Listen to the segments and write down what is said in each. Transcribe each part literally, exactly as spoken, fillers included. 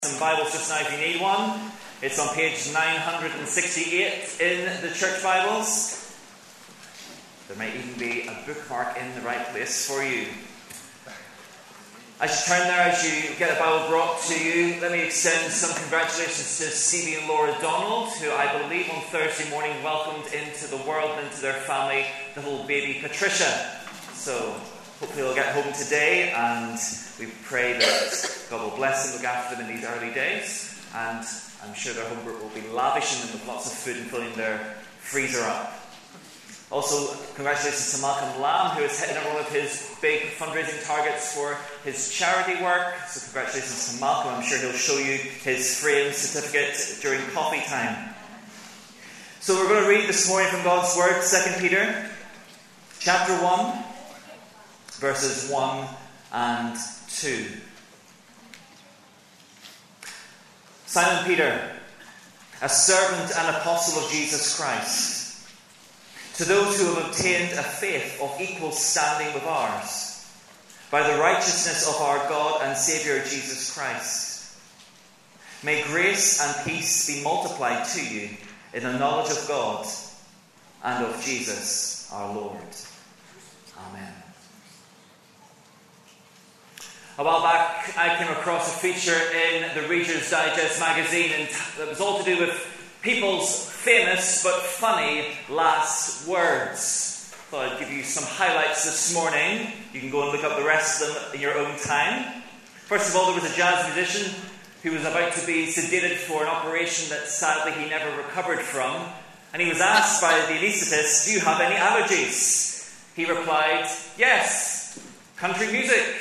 Some Bibles just now if you need one. It's on page nine hundred sixty-eight in the church Bibles. There might even be a bookmark in the right place for you. As you turn there, as you get a Bible brought to you, let me extend some congratulations to Stevie and Laura Donald, who I believe on Thursday morning welcomed into the world and into their family the little baby Patricia. So hopefully they'll get home today, and we pray that God will bless them, look after them in these early days, and I'm sure their home group will be lavishing them with lots of food and filling their freezer up. Also, congratulations to Malcolm Lamb, who is hitting one of his big fundraising targets for his charity work. So congratulations to Malcolm. I'm sure he'll show you his frame certificate during coffee time. So we're going to read this morning from God's Word, Second Peter, chapter one, verses one and two. Simon Peter, a servant and apostle of Jesus Christ, to those who have obtained a faith of equal standing with ours, by the righteousness of our God and Saviour Jesus Christ. May grace and peace be multiplied to you in the knowledge of God and of Jesus our Lord. Amen. A while back, I came across a feature in the Reader's Digest magazine, and it was all to do with people's famous but funny last words. Thought I'd give you some highlights this morning. You can go and look up the rest of them in your own time. First of all, there was a jazz musician who was about to be sedated for an operation that sadly he never recovered from, and he was asked by the anaesthetist, "Do you have any allergies?" He replied, "Yes, country music."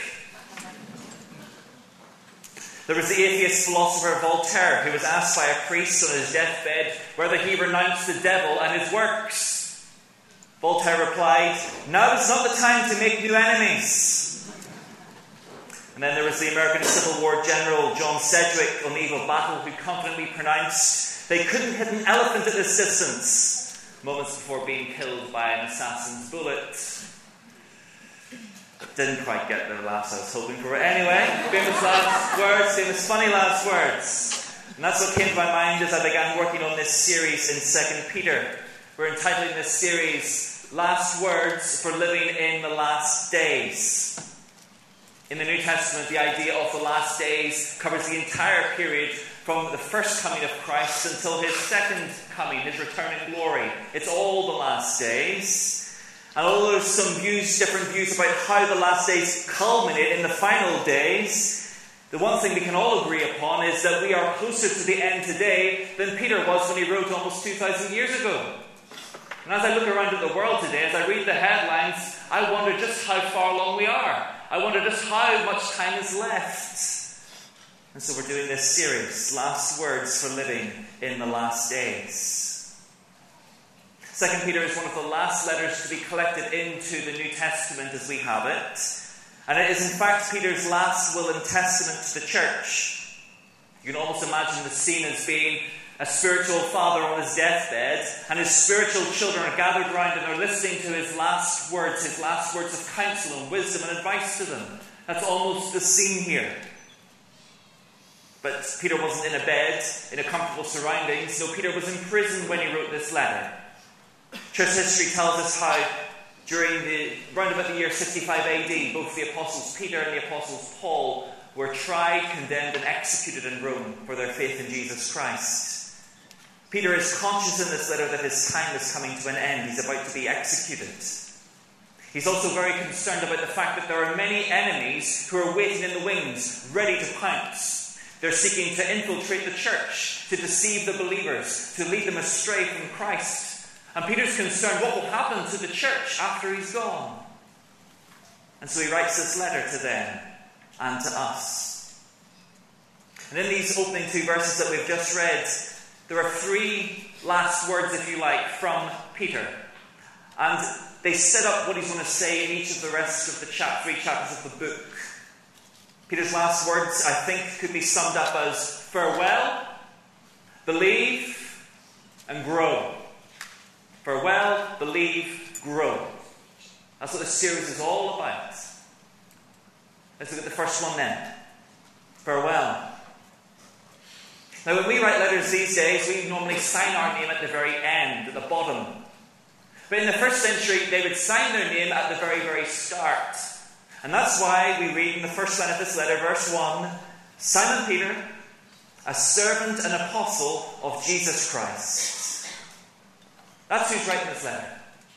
There was the atheist philosopher Voltaire, who was asked by a priest on his deathbed whether he renounced the devil and his works. Voltaire replied, "Now is not the time to make new enemies." And then there was the American Civil War general John Sedgwick on the eve of battle, who confidently pronounced they couldn't hit an elephant at this distance, moments before being killed by an assassin's bullet. Didn't quite get the laughs I was hoping for. Anyway, famous last words, famous funny last words. And that's what came to my mind as I began working on this series in Second Peter. We're entitling this series, Last Words for Living in the Last Days. In the New Testament, the idea of the last days covers the entire period from the first coming of Christ until his second coming, his return in glory. It's all the last days. And although there's some views, different views about how the last days culminate in the final days, the one thing we can all agree upon is that we are closer to the end today than Peter was when he wrote almost two thousand years ago. And as I look around at the world today, as I read the headlines, I wonder just how far along we are. I wonder just how much time is left. And so we're doing this series, Last Words for Living in the Last Days. Second Peter is one of the last letters to be collected into the New Testament as we have it. And it is in fact Peter's last will and testament to the church. You can almost imagine the scene as being a spiritual father on his deathbed, and his spiritual children are gathered around and are listening to his last words, his last words of counsel and wisdom and advice to them. That's almost the scene here. But Peter wasn't in a bed, in a comfortable surroundings. No, Peter was in prison when he wrote this letter. Church history tells us how during the round about the year sixty-five A D, both the apostles Peter and the apostles Paul were tried, condemned and executed in Rome for their faith in Jesus Christ. Peter is conscious in this letter that his time is coming to an end. He's about to be executed. He's also very concerned about the fact that there are many enemies who are waiting in the wings, ready to pounce. They're seeking to infiltrate the church, to deceive the believers, to lead them astray from Christ. And Peter's concerned what will happen to the church after he's gone. And so he writes this letter to them and to us. And in these opening two verses that we've just read, there are three last words, if you like, from Peter. And they set up what he's going to say in each of the rest of the chap- three chapters of the book. Peter's last words, I think, could be summed up as farewell, believe, and grow. Farewell, believe, grow. That's what this series is all about. Let's look at the first one then. Farewell. Now, when we write letters these days, we normally sign our name at the very end, at the bottom. But in the first century, they would sign their name at the very, very start. And that's why we read in the first line of this letter, verse one, Simon Peter, a servant and apostle of Jesus Christ. That's who's writing this letter.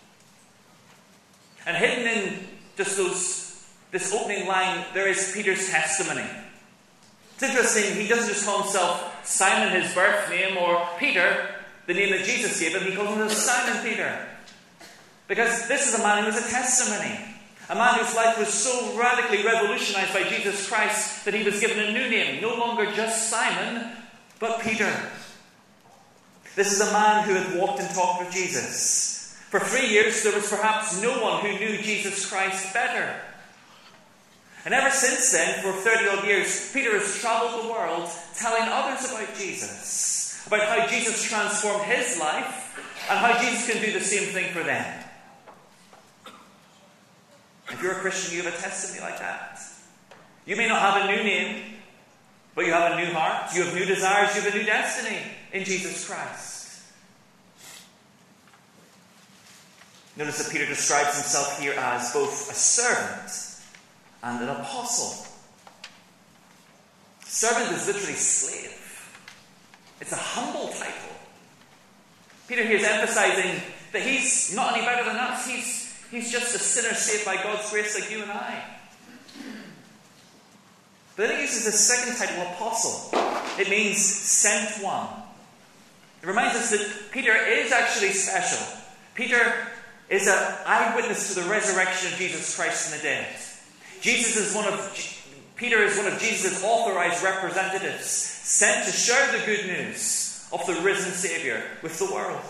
And hidden in just those, this opening line, there is Peter's testimony. It's interesting, he doesn't just call himself Simon, his birth name, or Peter, the name that Jesus gave him. He calls himself Simon Peter. Because this is a man who has a testimony. A man whose life was so radically revolutionized by Jesus Christ that he was given a new name. No longer just Simon, but Peter. This is a man who had walked and talked with Jesus. For three years, there was perhaps no one who knew Jesus Christ better. And ever since then, for thirty odd years, Peter has travelled the world telling others about Jesus. About how Jesus transformed his life and how Jesus can do the same thing for them. If you're a Christian, you have a testimony like that. You may not have a new name, but you have a new heart. You have new desires. You have a new destiny in Jesus Christ. Notice that Peter describes himself here as both a servant and an apostle. Servant is literally slave. It's a humble title. Peter here is emphasizing that he's not any better than us. He's, he's just a sinner saved by God's grace like you and I. But then he uses the second title, apostle. It means sent one. It reminds us that Peter is actually special. Peter is an eyewitness to the resurrection of Jesus Christ from the dead. Jesus is one of Peter is one of Jesus' authorized representatives, sent to share the good news of the risen Saviour with the world.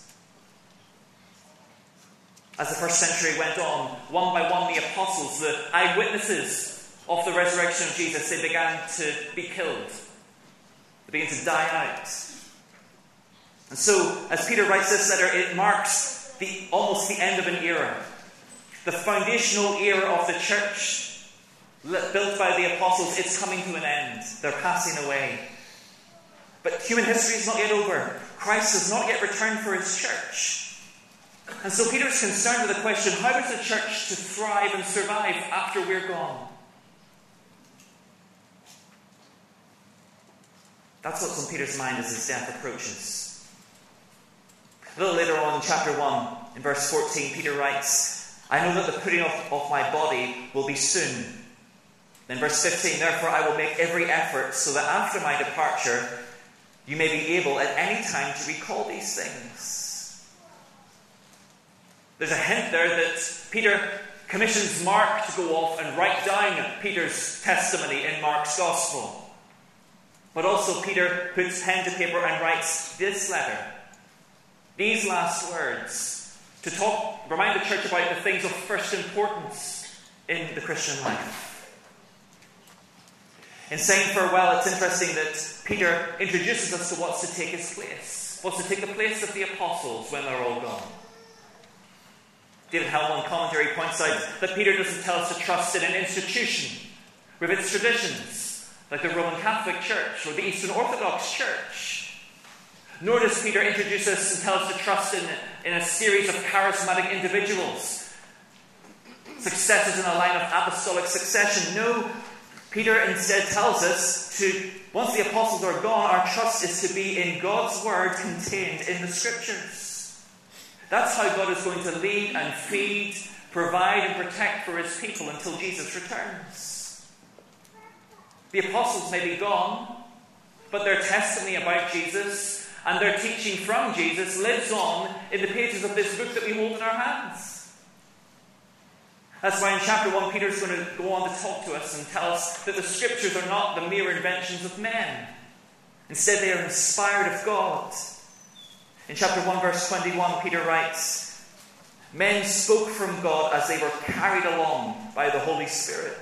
As the first century went on, one by one the apostles, the eyewitnesses of the resurrection of Jesus, they began to be killed. They began to die out. And so, as Peter writes this letter, it marks the almost the end of an era. The foundational era of the church, built by the apostles, it's coming to an end. They're passing away. But human history is not yet over. Christ has not yet returned for his church. And so Peter is concerned with the question, how is the church to thrive and survive after we're gone? That's what's on Peter's mind as his death approaches. A little later on in chapter one, in verse fourteen, Peter writes, I know that the putting off of my body will be soon. Then verse fifteen, therefore I will make every effort so that after my departure you may be able at any time to recall these things. There's a hint there that Peter commissions Mark to go off and write down Peter's testimony in Mark's Gospel. But also Peter puts pen to paper and writes this letter, these last words, to talk, remind the church about the things of first importance in the Christian life. In saying farewell, it's interesting that Peter introduces us to what's to take his place. What's to take the place of the apostles when they're all gone. David Hellman in commentary points out that Peter doesn't tell us to trust in an institution with its traditions, like the Roman Catholic Church or the Eastern Orthodox Church. Nor does Peter introduce us and tell us to trust in, in a series of charismatic individuals, successors in a line of apostolic succession. No, Peter instead tells us to, once the apostles are gone, our trust is to be in God's word contained in the scriptures. That's how God is going to lead and feed, provide and protect for his people until Jesus returns. The apostles may be gone, but their testimony about Jesus and their teaching from Jesus lives on in the pages of this book that we hold in our hands. That's why in chapter one, Peter is going to go on to talk to us and tell us that the scriptures are not the mere inventions of men. Instead, they are inspired of God. In chapter one, verse twenty-one, Peter writes, men spoke from God as they were carried along by the Holy Spirit.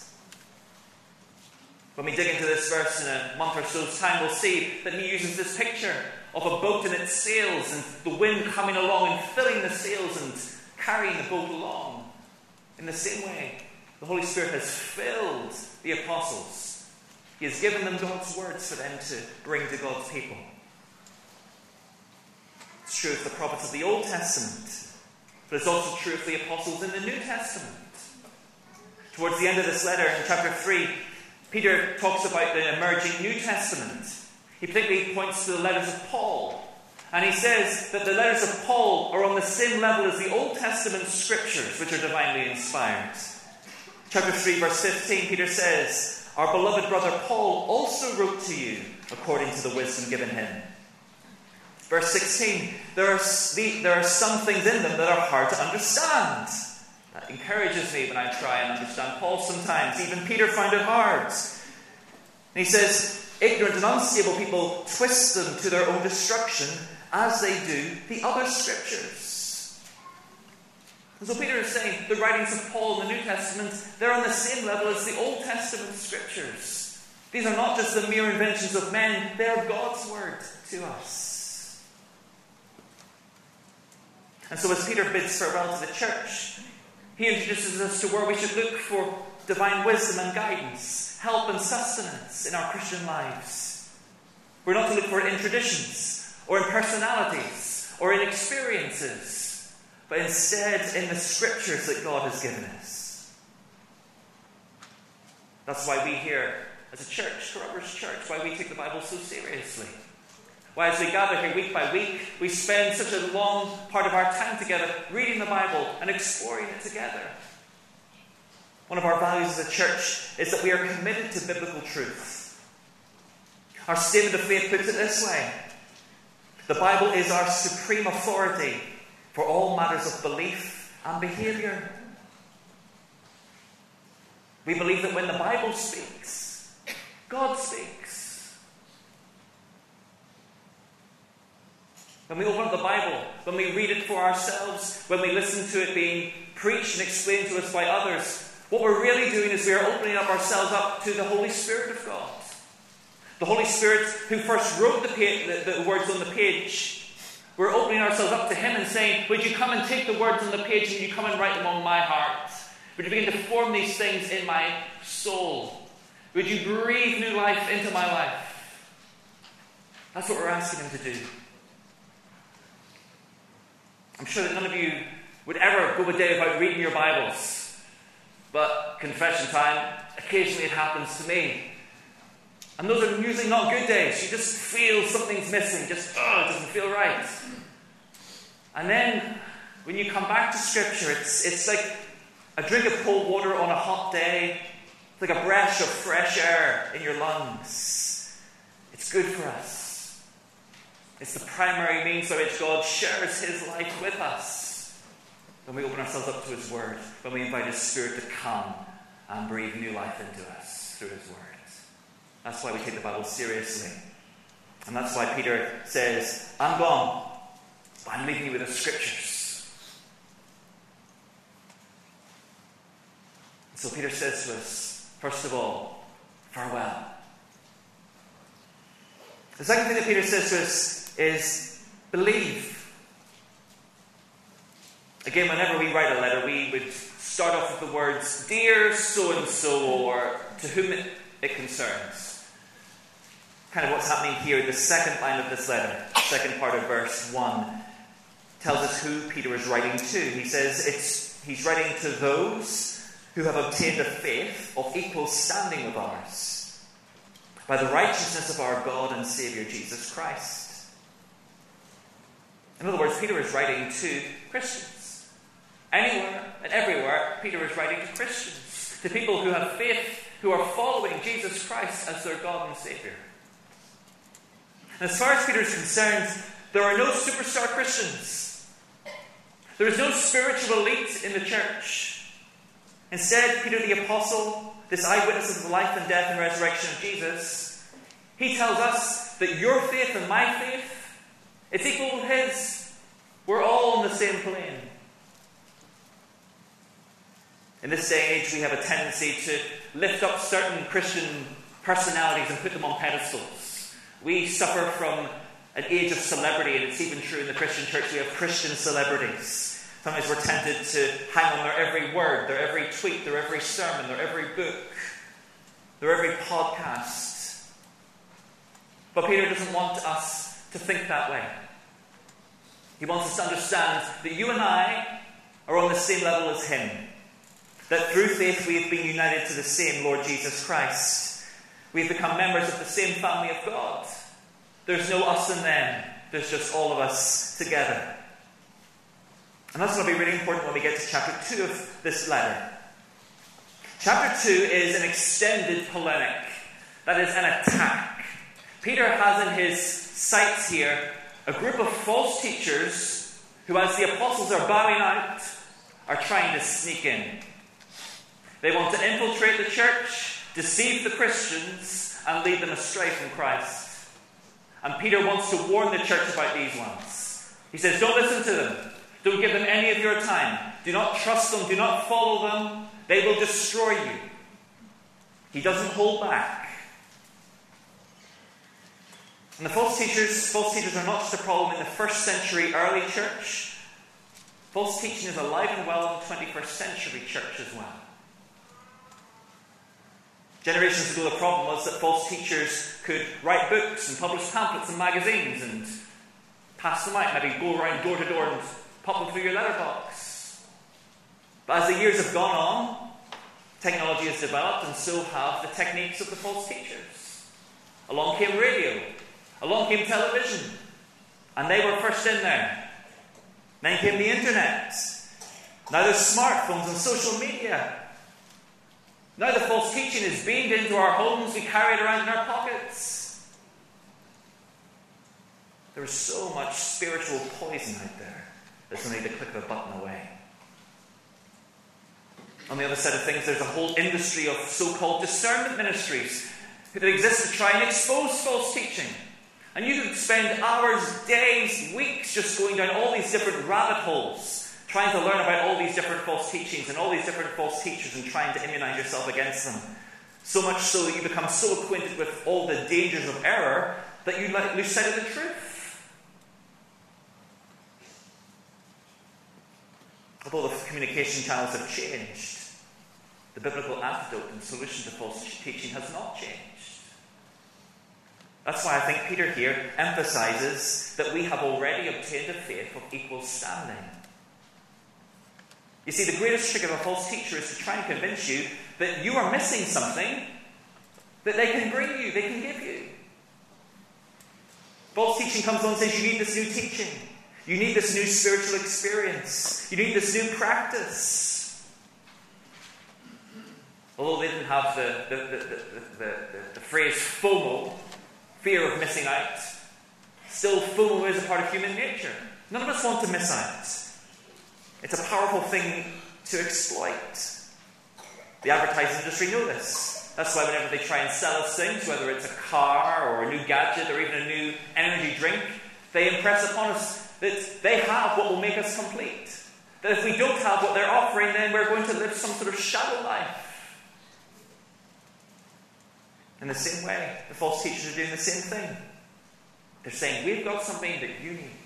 When we dig into this verse in a month or so's time, we'll see that he uses this picture of a boat and its sails and the wind coming along and filling the sails and carrying the boat along. In the same way, the Holy Spirit has filled the apostles He has given them God's words for them to bring to God's people. It's true of the prophets of the Old Testament, but it's also true of the apostles in the New Testament. Towards the end of this letter, in chapter three, Peter talks about the emerging New Testament. He particularly points to the letters of Paul. And he says that the letters of Paul are on the same level as the Old Testament scriptures, which are divinely inspired. Chapter three, verse fifteen, Peter says, "Our beloved brother Paul also wrote to you according to the wisdom given him." Verse sixteen, there are, there are some things in them that are hard to understand. That encourages me when I try and understand Paul sometimes. Even Peter found it hard. And he says, "Ignorant and unstable people twist them to their own destruction, as they do the other scriptures." And so Peter is saying the writings of Paul in the New Testament, they're on the same level as the Old Testament scriptures. These are not just the mere inventions of men, they are God's word to us. And so as Peter bids farewell to the church, he introduces us to where we should look for divine wisdom and guidance, help and sustenance in our Christian lives. We're not to look for it in traditions, or in personalities, or in experiences, but instead in the scriptures that God has given us. That's why we here, as a church, Carruthers Church, why we take the Bible so seriously. Why as we gather here week by week, we spend such a long part of our time together reading the Bible and exploring it together. One of our values as a church is that we are committed to biblical truth. Our statement of faith puts it this way: the Bible is our supreme authority for all matters of belief and behaviour. We believe that when the Bible speaks, God speaks. When we open up the Bible, when we read it for ourselves, when we listen to it being preached and explained to us by others, what we're really doing is we are opening up ourselves up to the Holy Spirit of God. The Holy Spirit who first wrote the, page, the, the words on the page. We're opening ourselves up to Him and saying, would you come and take the words on the page and you come and write them on my heart? Would you begin to form these things in my soul? Would you breathe new life into my life? That's what we're asking Him to do. I'm sure that none of you would ever go a day without reading your Bibles. But, confession time, occasionally it happens to me. And those are usually not good days. You just feel something's missing. Just, oh, it doesn't feel right. And then, when you come back to Scripture, it's, it's like a drink of cold water on a hot day. It's like a breath of fresh air in your lungs. It's good for us. It's the primary means by which God shares His life with us. When we open ourselves up to His Word, when we invite His Spirit to come and breathe new life into us through His Word. That's why we take the Bible seriously. And that's why Peter says, I'm gone, but I'm leaving you with the Scriptures. So Peter says to us, first of all, farewell. The second thing that Peter says to us is believe. Again, whenever we write a letter, we would start off with the words, dear so-and-so, or to whom it, it concerns. Kind of what's happening here. The second line of this letter, second part of verse one, tells us who Peter is writing to. He says it's he's writing to those who have obtained a faith of equal standing with ours, by the righteousness of our God and Saviour Jesus Christ. In other words, Peter is writing to Christians. Anywhere and everywhere, Peter is writing to Christians. To people who have faith, who are following Jesus Christ as their God and Saviour. And as far as Peter is concerned, there are no superstar Christians. There is no spiritual elite in the church. Instead, Peter the Apostle, this eyewitness of the life and death and resurrection of Jesus, he tells us that your faith and my faith, it's equal to his. We're all on the same plane. In this day and age, we have a tendency to lift up certain Christian personalities and put them on pedestals. We suffer from an age of celebrity, and it's even true in the Christian church. We have Christian celebrities. Sometimes we're tempted to hang on their every word, their every tweet, their every sermon, their every book. They're every podcast. But Peter doesn't want us to think that way. He wants us to understand that you and I are on the same level as him. That through faith we have been united to the same Lord Jesus Christ. We've become members of the same family of God. There's no us and them. There's just all of us together. And that's going to be really important when we get to chapter two of this letter. Chapter two is an extended polemic. That is an attack. Peter has in his sights here a group of false teachers who, as the apostles are bowing out, are trying to sneak in. They want to infiltrate the church, deceive the Christians, and lead them astray from Christ. And Peter wants to warn the church about these ones. He says, don't listen to them. Don't give them any of your time. Do not trust them. Do not follow them. They will destroy you. He doesn't hold back. And the false teachers, false teachers are not just a problem in the first century early church. False teaching is alive and well in the twenty-first century church as well. Generations ago, the problem was that false teachers could write books and publish pamphlets and magazines and pass them out, maybe go around door to door and pop them through your letterbox. But as the years have gone on, technology has developed, and so have the techniques of the false teachers. Along came radio. Along came television. And they were first in there. Then came the internet. Now there's smartphones and social media. Now the false teaching is beamed into our homes. We carry it around in our pockets. There is so much spiritual poison out there that's only the click of a button away. On the other side of things, there's a whole industry of so-called discernment ministries that exist to try and expose false teaching. And you could spend hours, days, weeks just going down all these different rabbit holes, trying to learn about all these different false teachings and all these different false teachers and trying to immunize yourself against them. So much so that you become so acquainted with all the dangers of error that you lose sight of the truth. Although the communication channels have changed, the biblical antidote and solution to false teaching has not changed. That's why I think Peter here emphasizes that we have already obtained a faith of equal standing. You see, the greatest trick of a false teacher is to try and convince you that you are missing something that they can bring you, they can give you. False teaching comes along and says you need this new teaching. You need this new spiritual experience. You need this new practice. Although they didn't have the, the, the, the, the, the, the phrase FOMO, fear of missing out, still FOMO is a part of human nature. None of us want to miss out. It's a powerful thing to exploit. The advertising industry know this. That's why whenever they try and sell us things, whether it's a car or a new gadget or even a new energy drink, they impress upon us that they have what will make us complete. That if we don't have what they're offering, then we're going to live some sort of shallow life. In the same way, the false teachers are doing the same thing. They're saying, we've got something that you need.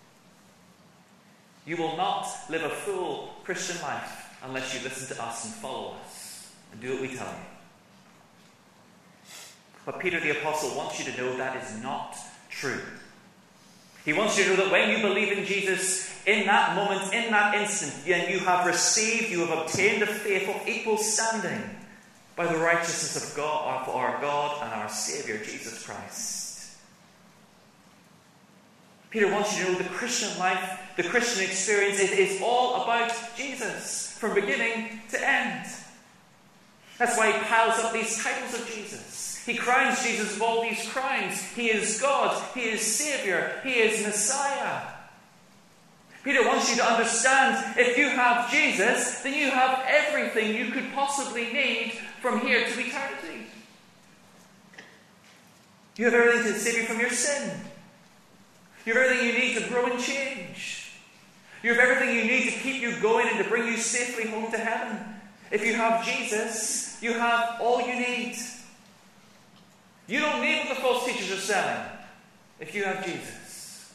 You will not live a full Christian life unless you listen to us and follow us and do what we tell you. But Peter the Apostle wants you to know that is not true. He wants you to know that when you believe in Jesus, in that moment, in that instant, then you have received, you have obtained a faith of equal standing by the righteousness of God, of our God and our Saviour, Jesus Christ. Peter wants you to know the Christian life, the Christian experience, it is all about Jesus, from beginning to end. That's why he piles up these titles of Jesus. He crowns Jesus of all these crowns. He is God, he is Saviour, he is Messiah. Peter wants you to understand, if you have Jesus, then you have everything you could possibly need from here to eternity. You have everything to save you from your sin. You have everything you need to grow and change. You have everything you need to keep you going and to bring you safely home to heaven. If you have Jesus, you have all you need. You don't need what the false teachers are selling if you have Jesus.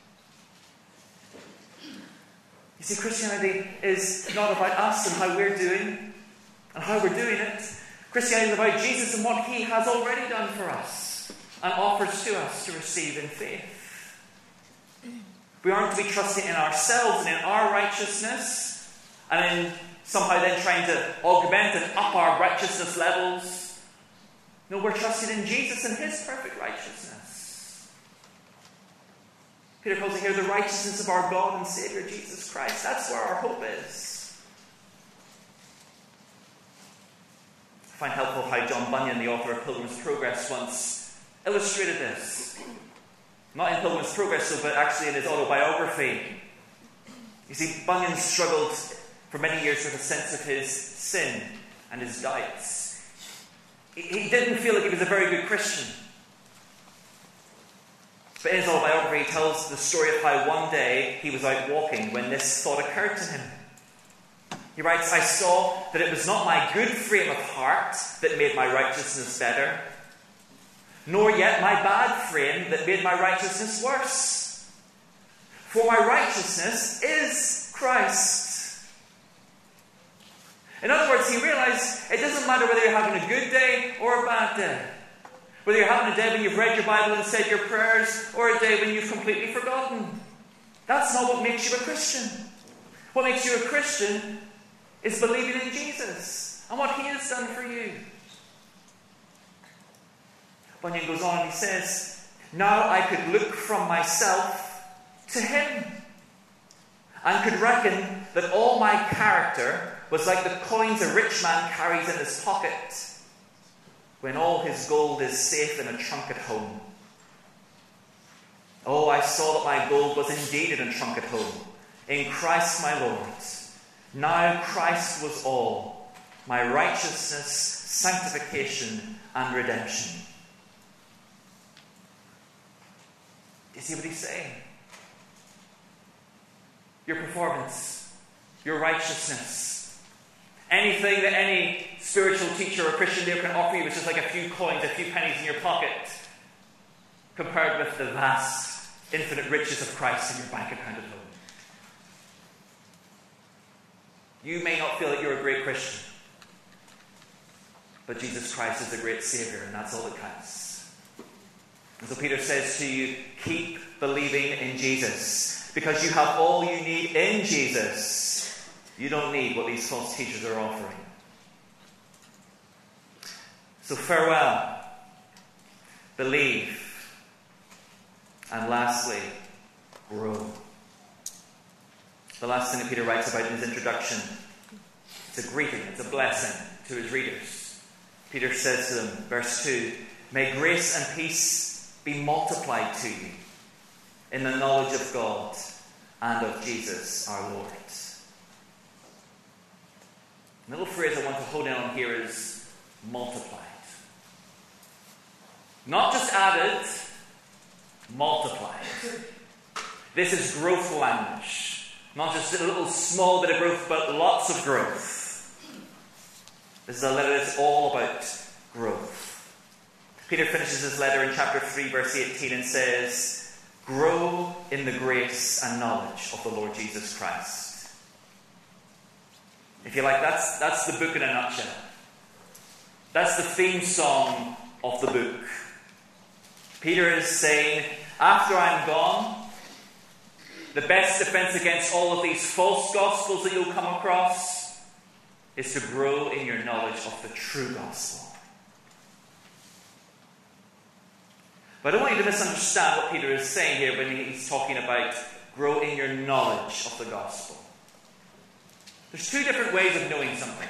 You see, Christianity is not about us and how we're doing and how we're doing it. Christianity is about Jesus and what he has already done for us and offers to us to receive in faith. We aren't to be trusting in ourselves and in our righteousness and in somehow then trying to augment and up our righteousness levels. No, we're trusting in Jesus and his perfect righteousness. Peter calls it here the righteousness of our God and Saviour Jesus Christ. That's where our hope is. I find helpful how John Bunyan, the author of Pilgrim's Progress, once illustrated this. Not in Pilgrim's Progress, though, but actually in his autobiography. You see, Bunyan struggled for many years with a sense of his sin and his doubts. He didn't feel like he was a very good Christian. But in his autobiography, he tells the story of how one day he was out walking when this thought occurred to him. He writes, I saw that it was not my good frame of heart that made my righteousness better, nor yet my bad frame that made my righteousness worse. For my righteousness is Christ. In other words, he realized it doesn't matter whether you're having a good day or a bad day. Whether you're having a day when you've read your Bible and said your prayers, or a day when you've completely forgotten. That's not what makes you a Christian. What makes you a Christian is believing in Jesus and what he has done for you. Bunyan goes on and he says, now I could look from myself to him and could reckon that all my character was like the coins a rich man carries in his pocket when all his gold is safe in a trunk at home. Oh, I saw that my gold was indeed in a trunk at home, in Christ my Lord. Now Christ was all, my righteousness, sanctification, and redemption. Do you see what he's saying? Your performance, your righteousness, anything that any spiritual teacher or Christian leader can offer you is just like a few coins, a few pennies in your pocket, compared with the vast, infinite riches of Christ in your bank account at home. You may not feel that you're a great Christian, but Jesus Christ is the great Saviour, and that's all that counts. And so Peter says to you, keep believing in Jesus, because you have all you need in Jesus. You don't need what these false teachers are offering. So farewell, believe, and lastly, grow. The last thing that Peter writes about in his introduction, it's a greeting, it's a blessing to his readers. Peter says to them, verse two, may grace and peace be multiplied to you in the knowledge of God and of Jesus our Lord. The little phrase I want to hold in on here is multiplied. Not just added, multiplied. This is growth language. Not just a little small bit of growth, but lots of growth. This is a letter that's all about growth. Peter finishes his letter in chapter three, verse eighteen, and says, grow in the grace and knowledge of the Lord Jesus Christ. If you like, that's, that's the book in a nutshell. That's the theme song of the book. Peter is saying, after I'm gone, the best defense against all of these false gospels that you'll come across is to grow in your knowledge of the true gospel. But I don't want you to misunderstand what Peter is saying here when he's talking about grow in your knowledge of the gospel. There's two different ways of knowing something.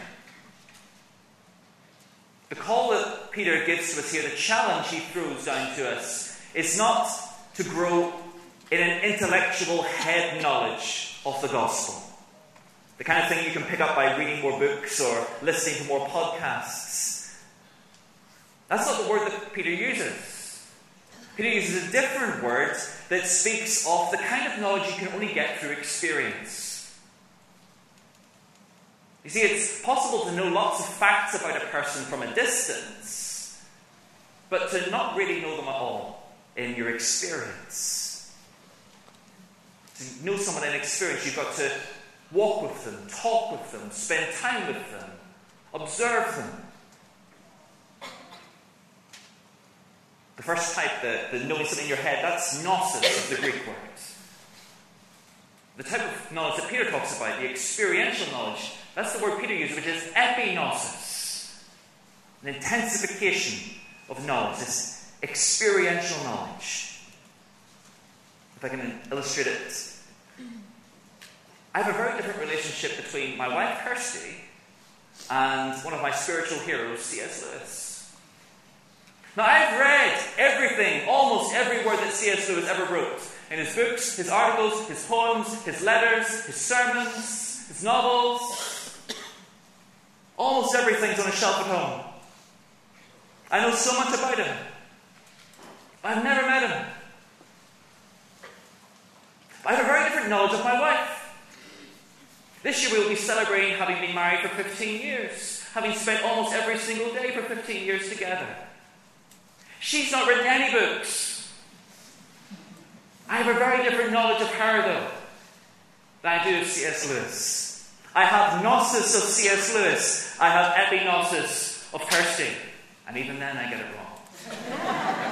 The call that Peter gives to us here, the challenge he throws down to us, is not to grow in an intellectual head knowledge of the gospel. The kind of thing you can pick up by reading more books or listening to more podcasts. That's not the word that Peter uses. Peter uses a different word that speaks of the kind of knowledge you can only get through experience. You see, it's possible to know lots of facts about a person from a distance, but to not really know them at all in your experience. To know someone in experience, you've got to walk with them, talk with them, spend time with them, observe them. The first type, the, the knowing something in your head, that's gnosis, the Greek word. The type of knowledge that Peter talks about, the experiential knowledge, that's the word Peter uses, which is epignosis. An intensification of knowledge, this experiential knowledge. If I can illustrate it. I have a very different relationship between my wife, Kirsty, and one of my spiritual heroes, C S Lewis. Now, I've read everything, almost every word that C S Lewis ever wrote. In his books, his articles, his poems, his letters, his sermons, his novels. Almost everything's on a shelf at home. I know so much about him. I've never met him. I have a very different knowledge of my wife. This year we will be celebrating having been married for fifteen years, having spent almost every single day for fifteen years together. She's not written any books. I have a very different knowledge of her, though, than I do of C S Lewis. I have gnosis of C S Lewis. I have epignosis of Kirsty. And even then I get it wrong.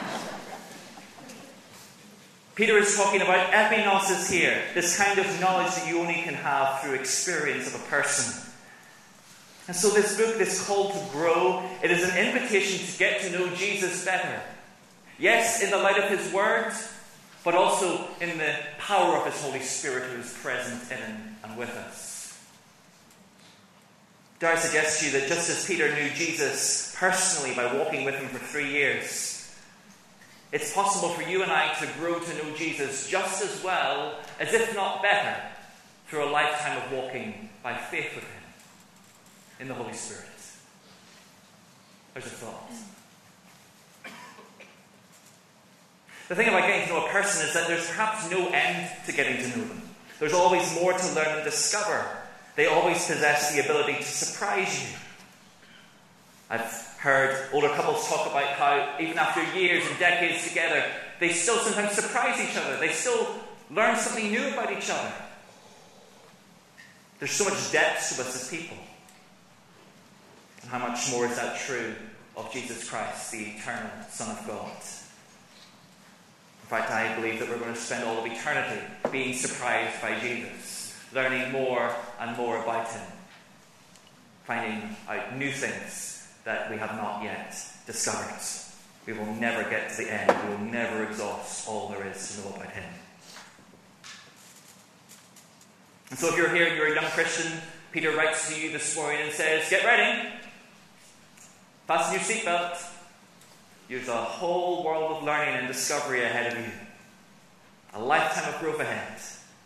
Peter is talking about epignosis here, this kind of knowledge that you only can have through experience of a person. And so this book, this call to grow, it is an invitation to get to know Jesus better. Yes, in the light of his word, but also in the power of his Holy Spirit who is present in and with us. Dare I suggest to you that just as Peter knew Jesus personally by walking with him for three years, it's possible for you and I to grow to know Jesus just as well, as if not better, through a lifetime of walking by faith with him in the Holy Spirit. There's a thought. The thing about getting to know a person is that there's perhaps no end to getting to know them. There's always more to learn and discover. They always possess the ability to surprise you. I've heard older couples talk about how even after years and decades together, they still sometimes surprise each other. They still learn something new about each other. There's so much depth to us as people. And how much more is that true of Jesus Christ, the eternal Son of God? In fact, I believe that we're going to spend all of eternity being surprised by Jesus, learning more and more about him, finding out new things that we have not yet discovered. We will never get to the end. We will never exhaust all there is to know about him. And so if you're here and you're a young Christian, Peter writes to you this morning and says, get ready. Fasten your seatbelt. There's a whole world of learning and discovery ahead of you. A lifetime of growth ahead.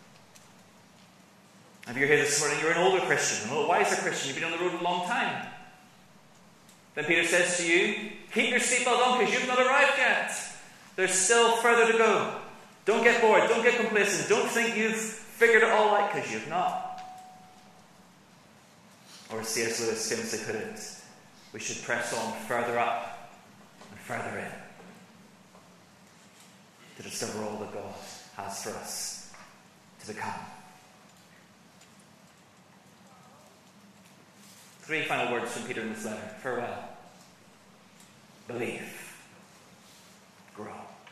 If you're here this morning, you're an older Christian, a wiser Christian, you've been on the road a long time. Then Peter says to you, keep your seatbelt on because you've not arrived yet. There's still further to go. Don't get bored. Don't get complacent. Don't think you've figured it all out because you've not. Or as C S Lewis famously put it, we should press on further up and further in to discover all that God has for us to become. Three final words from Peter in this letter. Farewell. Believe. Grow.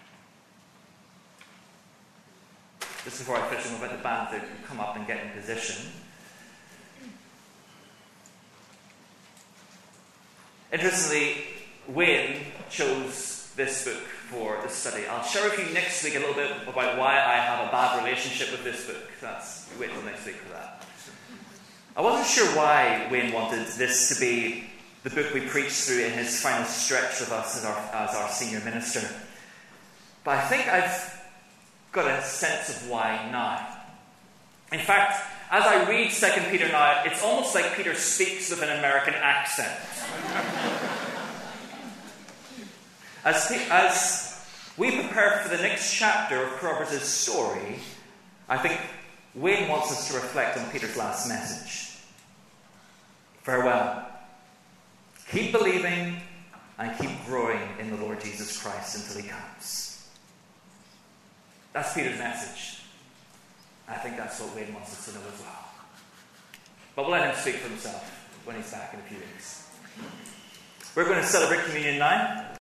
Just before I finish, I'm about the band to come up and get in position. Interestingly, Wayne chose this book for this study. I'll share with you next week a little bit about why I have a bad relationship with this book. That's wait till next week for that. I wasn't sure why Wayne wanted this to be the book we preach through in his final stretch with us as our, as our senior minister. But I think I've got a sense of why now. In fact, as I read Second Peter now, it's almost like Peter speaks with an American accent. As, as we prepare for the next chapter of Proverbs' story, I think Wayne wants us to reflect on Peter's last message. Farewell. Keep believing and keep growing in the Lord Jesus Christ until he comes. That's Peter's message. I think that's what Wayne wants us to know as well. But we'll let him speak for himself when he's back in a few weeks. We're going to celebrate communion now.